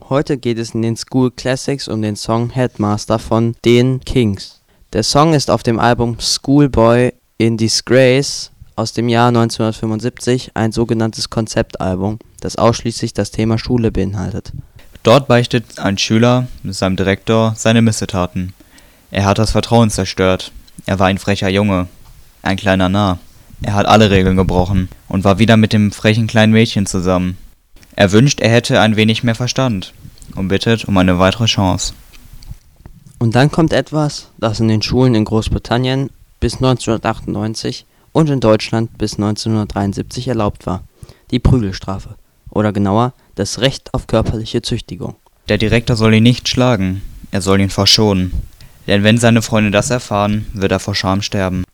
Heute geht es in den School Classics um den Song Headmaster von den Kings. Der Song ist auf dem Album Schoolboy in Disgrace aus dem Jahr 1975 ein sogenanntes Konzeptalbum, das ausschließlich das Thema Schule beinhaltet. Dort beichtet ein Schüler seinem Direktor seine Missetaten. Er hat das Vertrauen zerstört. Er war ein frecher Junge, ein kleiner Narr. Er hat alle Regeln gebrochen und war wieder mit dem frechen kleinen Mädchen zusammen. Er wünscht, er hätte ein wenig mehr Verstand und bittet um eine weitere Chance. Und dann kommt etwas, das in den Schulen in Großbritannien bis 1998 und in Deutschland bis 1973 erlaubt war: die Prügelstrafe. Oder genauer, das Recht auf körperliche Züchtigung. Der Direktor soll ihn nicht schlagen, er soll ihn verschonen. Denn wenn seine Freunde das erfahren, wird er vor Scham sterben.